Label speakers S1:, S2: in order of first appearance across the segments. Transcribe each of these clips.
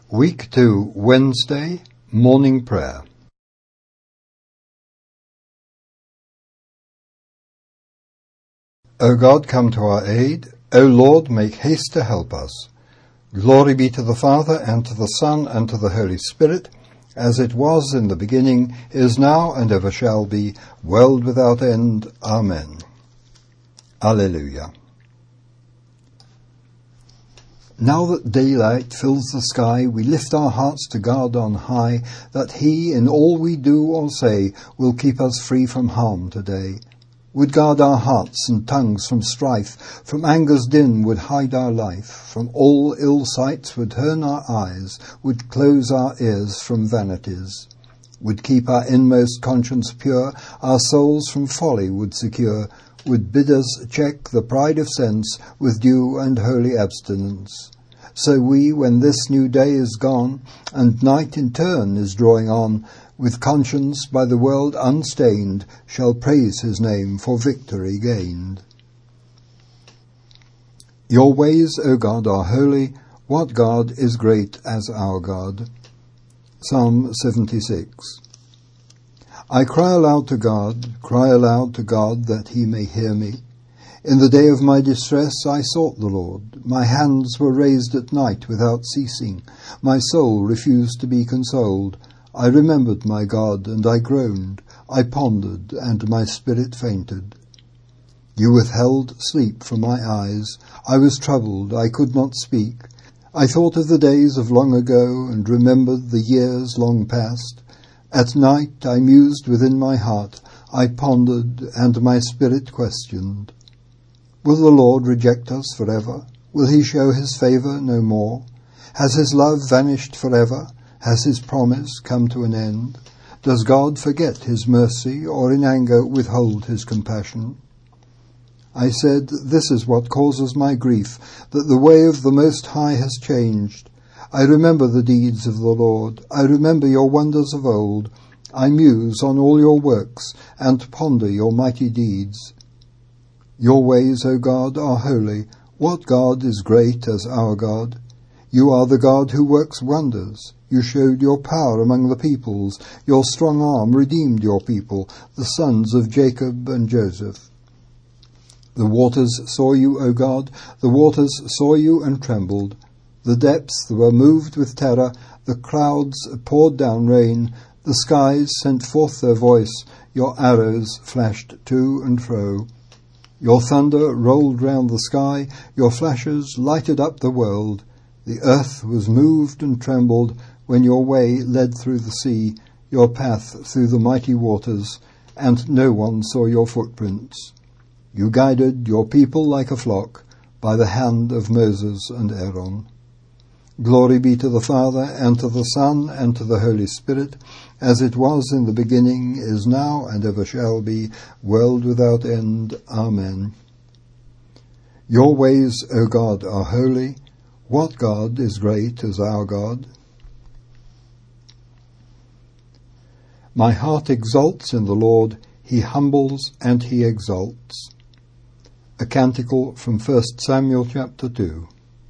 S1: Week 2, Wednesday, Morning Prayer. O God, come to our aid. O Lord, make haste to help us. Glory be to the Father, and to the Son, and to the Holy Spirit, as it was in the beginning, is now, and ever shall be, world without end. Amen. Alleluia. Now that daylight fills the sky, we lift our hearts to God on high, that He, in all we do or say, will keep us free from harm today. Would guard our hearts and tongues from strife, from anger's din would hide our life, from all ill sights would turn our eyes, would close our ears from vanities, would keep our inmost conscience pure, our souls from folly would secure, would bid us check the pride of sense with due and holy abstinence. So we, when this new day is gone, and night in turn is drawing on, with conscience by the world unstained, shall praise His name for victory gained. Your ways, O God, are holy. What God is great as our God? Psalm 76. I cry aloud to God that He may hear me. In the day of my distress I sought the Lord. My hands were raised at night without ceasing. My soul refused to be consoled. I remembered my God, and I groaned. I pondered, and my spirit fainted. You withheld sleep from my eyes. I was troubled, I could not speak. I thought of the days of long ago, and remembered the years long past. At night I mused within my heart. I pondered, and my spirit questioned. Will the Lord reject us forever? Will He show His favour no more? Has His love vanished forever? Has His promise come to an end? Does God forget His mercy, or in anger withhold His compassion? I said, this is what causes my grief, that the way of the Most High has changed. I remember the deeds of the Lord. I remember your wonders of old. I muse on all your works, and ponder your mighty deeds. Your ways, O God, are holy. What God is great as our God? You are the God who works wonders. You showed your power among the peoples. Your strong arm redeemed your people, the sons of Jacob and Joseph. The waters saw you, O God. The waters saw you and trembled. The depths were moved with terror. The clouds poured down rain. The skies sent forth their voice. Your arrows flashed to and fro. Your thunder rolled round the sky. Your flashes lighted up the world. The earth was moved and trembled when your way led through the sea, your path through the mighty waters, and no one saw your footprints. You guided your people like a flock by the hand of Moses and Aaron. Glory be to the Father, and to the Son, and to the Holy Spirit, as it was in the beginning, is now, and ever shall be, world without end. Amen. Your ways, O God, are holy. What God is great as our God? My heart exults in the Lord. He humbles and He exalts. A canticle from 1 Samuel chapter 2.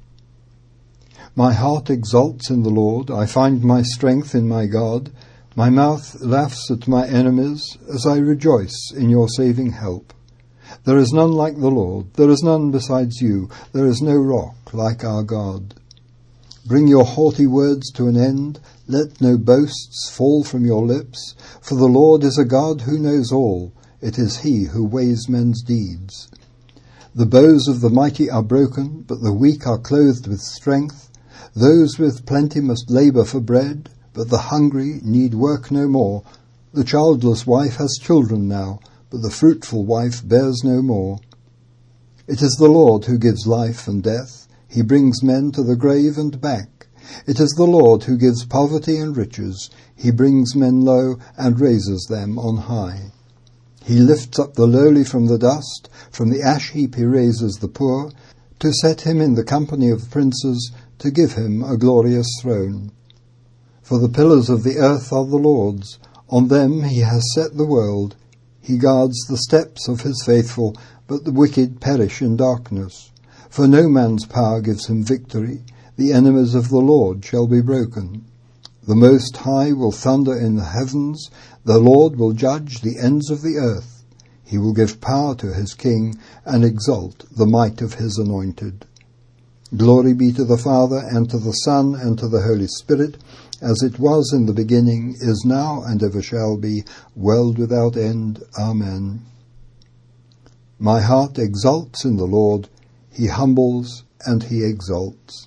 S1: My heart exults in the Lord. I find my strength in my God. My mouth laughs at my enemies as I rejoice in your saving help. There is none like the Lord. There is none besides you. There is no rock like our God. Bring your haughty words to an end. Let no boasts fall from your lips. For the Lord is a God who knows all. It is He who weighs men's deeds. The bows of the mighty are broken, but the weak are clothed with strength. Those with plenty must labour for bread, but the hungry need work no more. The childless wife has children now, but the fruitful wife bears no more. It is the Lord who gives life and death. He brings men to the grave and back. It is the Lord who gives poverty and riches. He brings men low and raises them on high. He lifts up the lowly from the dust. From the ash heap He raises the poor, to set him in the company of princes, to give him a glorious throne. For the pillars of the earth are the Lord's. On them He has set the world. He guards the steps of His faithful, but the wicked perish in darkness. For no man's power gives him victory. the enemies of the Lord shall be broken. The Most High will thunder in the heavens, the Lord will judge the ends of the earth. He will give power to his king and exalt the might of his anointed. Glory be to the Father, and to the Son, and to the Holy Spirit, as it was in the beginning, is now, and ever shall be, world without end. Amen. My heart exults in the Lord. He humbles and he exalts.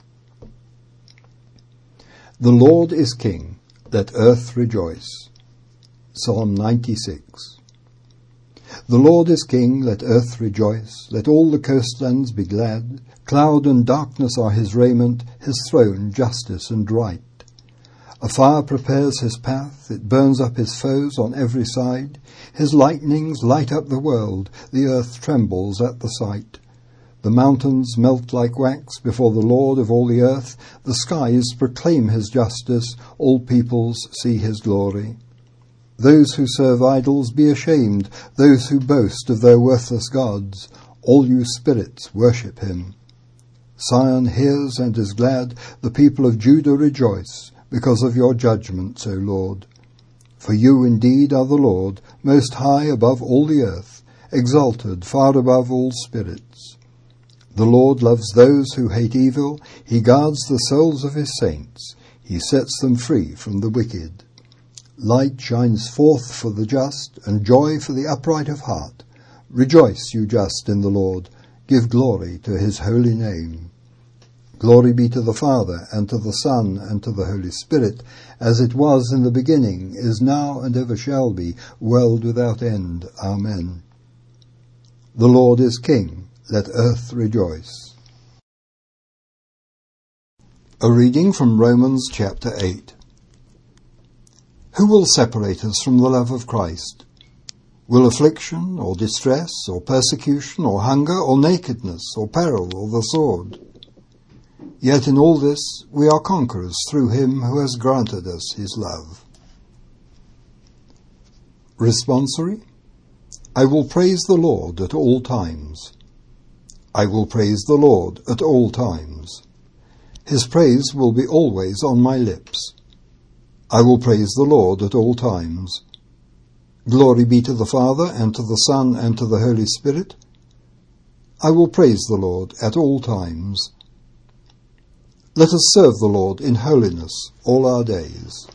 S1: The Lord is King. Let earth rejoice. Psalm 96. The Lord is King. Let earth rejoice. Let all the coastlands be glad. Cloud and darkness are his raiment, his throne justice and right. A fire prepares his path, it burns up his foes on every side. His lightnings light up the world, the earth trembles at the sight. The mountains melt like wax before the Lord of all the earth. The skies proclaim his justice, all peoples see his glory. Those who serve idols be ashamed, those who boast of their worthless gods. All you spirits worship him. Zion hears and is glad, the people of Judah rejoice, because of your judgments, O Lord. For you indeed are the Lord, most high above all the earth, exalted far above all spirits. The Lord loves those who hate evil, he guards the souls of his saints, he sets them free from the wicked. Light shines forth for the just, and joy for the upright of heart. Rejoice, you just, in the Lord, give glory to his holy name. Glory be to the Father, and to the Son, and to the Holy Spirit, as it was in the beginning, is now, and ever shall be, world without end. Amen. The Lord is King. Let earth rejoice. A reading from Romans chapter 8. Who will separate us from the love of Christ? Will affliction, or distress, or persecution, or hunger, or nakedness, or peril, or the sword? Yet in all this we are conquerors through him who has granted us his love. Responsory. I will praise the Lord at all times. I will praise the Lord at all times. His praise will be always on my lips. I will praise the Lord at all times. Glory be to the Father, and to the Son, and to the Holy Spirit. I will praise the Lord at all times. Let us serve the Lord in holiness all our days.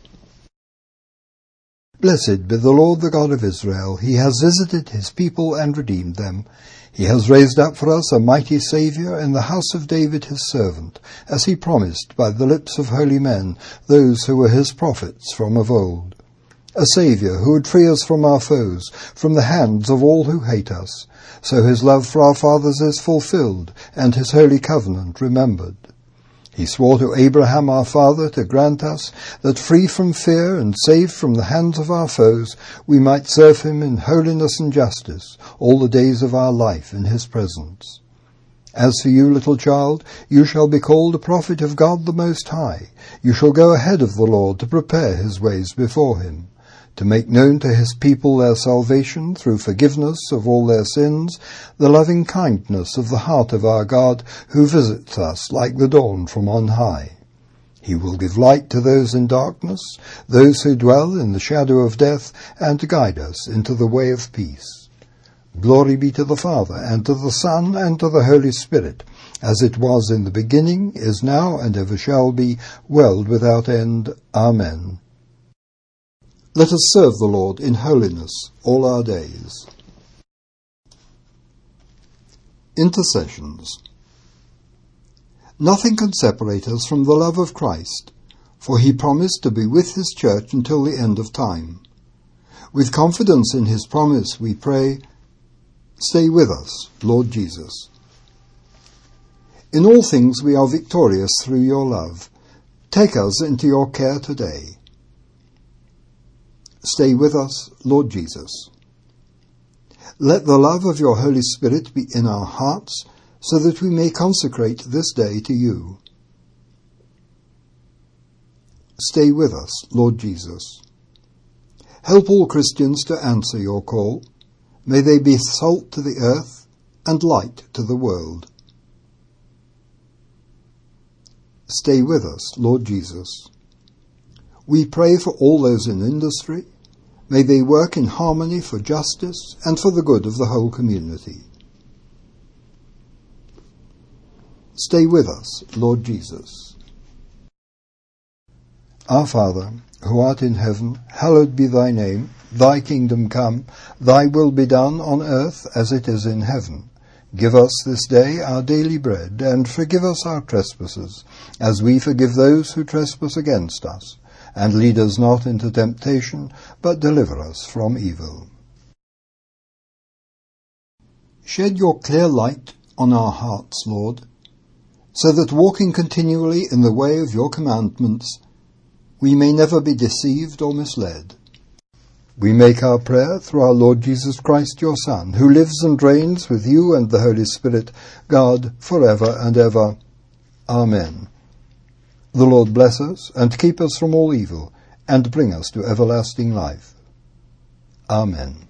S1: Blessed be the Lord, the God of Israel. He has visited his people and redeemed them. He has raised up for us a mighty Saviour in the house of David his servant, as he promised by the lips of holy men, those who were his prophets from of old. A Saviour who would free us from our foes, from the hands of all who hate us. So his love for our fathers is fulfilled, and his holy covenant remembered. He swore to Abraham our father to grant us that, free from fear and saved from the hands of our foes, we might serve him in holiness and justice all the days of our life in his presence. As for you, little child, you shall be called a prophet of God the Most High. You shall go ahead of the Lord to prepare his ways before him, to make known to his people their salvation through forgiveness of all their sins, the loving kindness of the heart of our God, who visits us like the dawn from on high. He will give light to those in darkness, those who dwell in the shadow of death, and to guide us into the way of peace. Glory be to the Father, and to the Son, and to the Holy Spirit, as it was in the beginning, is now, and ever shall be, world without end. Amen. Let us serve the Lord in holiness all our days. Intercessions. Nothing can separate us from the love of Christ, for he promised to be with his church until the end of time. With confidence in his promise, we pray, stay with us, Lord Jesus. In all things we are victorious through your love. Take us into your care today. Stay with us, Lord Jesus. Let the love of your Holy Spirit be in our hearts, so that we may consecrate this day to you. Stay with us, Lord Jesus. Help all Christians to answer your call. May they be salt to the earth and light to the world. Stay with us, Lord Jesus. We pray for all those in industry. May they work in harmony for justice and for the good of the whole community. Stay with us, Lord Jesus. Our Father, who art in heaven, hallowed be thy name. Thy kingdom come, thy will be done on earth as it is in heaven. Give us this day our daily bread, and forgive us our trespasses, as we forgive those who trespass against us. And lead us not into temptation, but deliver us from evil. Shed your clear light on our hearts, Lord, so that walking continually in the way of your commandments, we may never be deceived or misled. We make our prayer through our Lord Jesus Christ, your Son, who lives and reigns with you and the Holy Spirit, God, forever and ever. Amen. The Lord bless us and keep us from all evil, and bring us to everlasting life. Amen.